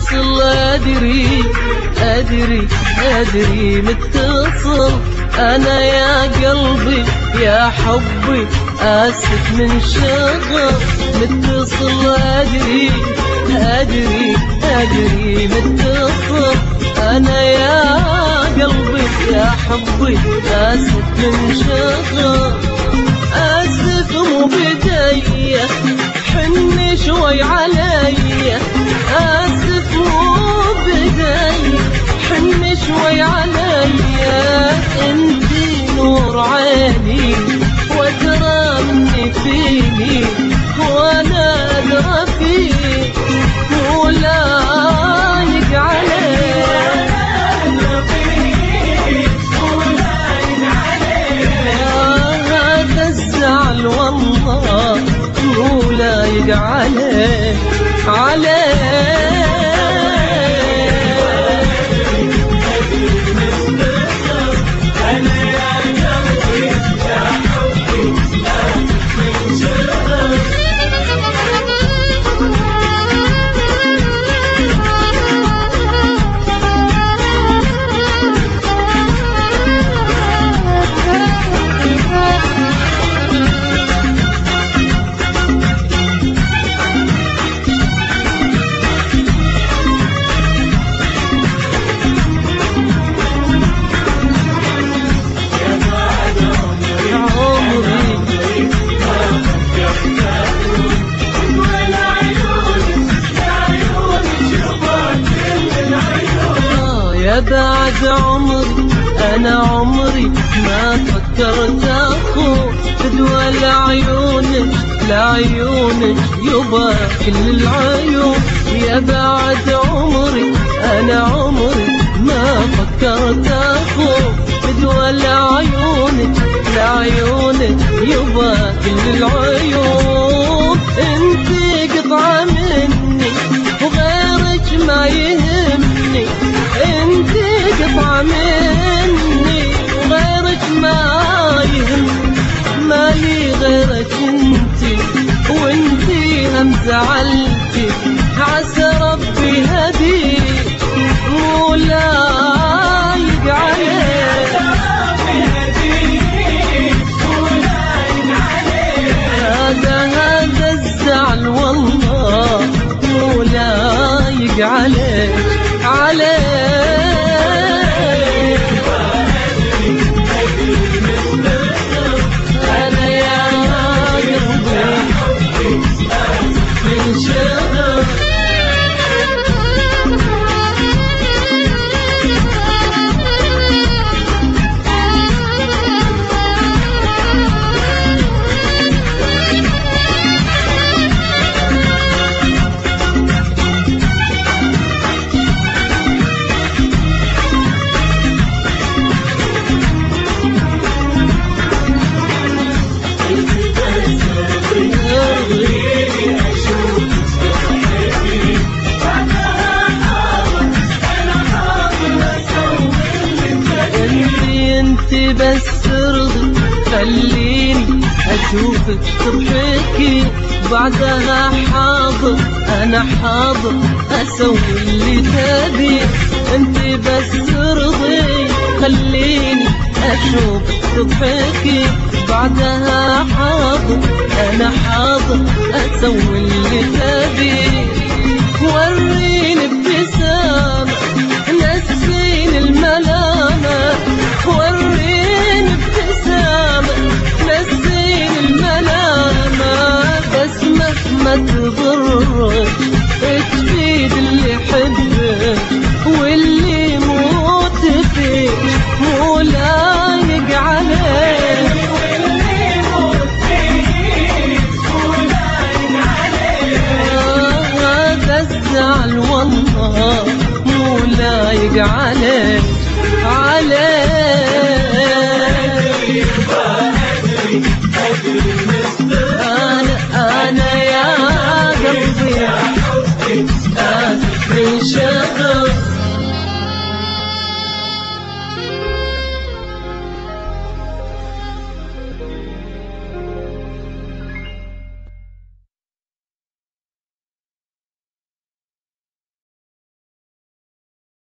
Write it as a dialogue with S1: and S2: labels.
S1: متصل أدري متصل أنا يا قلبي يا حبي آسف من شغل. متصل أدري متصل أنا يا قلبي يا حبي آسف من شغل. آسف مو بداية حن شوي علي، آسف مو بداية حن شوي علي. انتي نور عيني وادرى مني فيني وانا ادرى فيك مو لايق عليك. هذا الزعل والله مو لايق عليك بعد عمري أنا عمري ما فكرت أخون فدوى لعيونك يبا كل العيون. يا بعد عمري أنا عمري ما فكرت أخون فدوى لعيونك يبا كل العيون. انتي قطعة مني وغيرك ما يهمني، انتي قطعة مني وغيرك ما يهمني. مالي غيرك انتي وانتي هم زعلتي، عسى ربي هديك مو لايق عليك. هذا الزعل والله مو لايق عليك أنا يا قلبي من شغل. انتي بس ارضي خليني اشوفك تضحكي، بعدها حاضر انا حاضر اسوي اللي تبي. انتي بس ارضي خليني اشوفك تضحكي، بعدها حاضر انا حاضر اسوي اللي تبي. وريني ابتسامة نسيني الملامة، وريني ابتسامة نسيني الملامة. بس مهما تضرك تفيد اللي يحبك واللي يموت فيك مو لايق عليك. هذا الزعل والله مو لايق عليك أنا يا قلبي آسف من شغل.